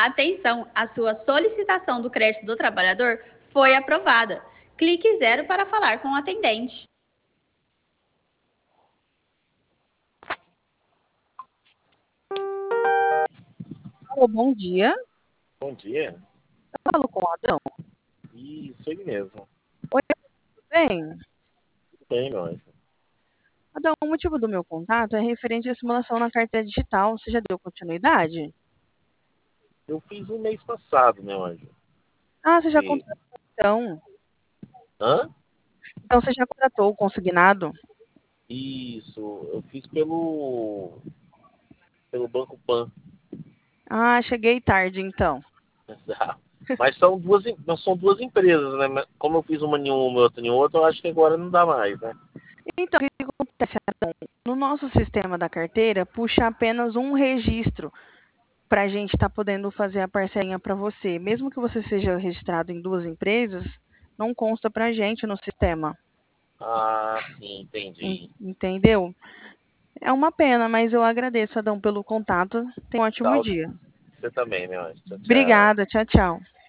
Atenção, a sua solicitação do crédito do trabalhador foi aprovada. Clique 0 para falar com o atendente. Alô, bom dia. Bom dia. Eu falo com o Adão. Isso, ele mesmo. Oi, tudo bem? Tudo bem, meu anjo. Adão, o motivo do meu contato é referente à simulação na carteira digital. Você já deu continuidade? Eu fiz um mês passado, meu anjo. Ah, você já E... contratou então. Hã? Então você já contratou o consignado? Isso, eu fiz pelo Banco Pan. Ah, cheguei tarde então. Mas são duas empresas, né? Mas como eu fiz uma em uma e outra em outra, eu acho que agora não dá mais, né? Então, o que acontece, Adão? No nosso sistema da carteira, puxa apenas um registro para a gente estar podendo fazer a parcelinha para você. Mesmo que você seja registrado em duas empresas, não consta para a gente no sistema. Ah, sim, entendi. Entendeu? É uma pena, mas eu agradeço, Adão, pelo contato. Tenha um ótimo Tá, dia. você também, meu anjo. Tchau, tchau. Obrigada. Tchau, tchau.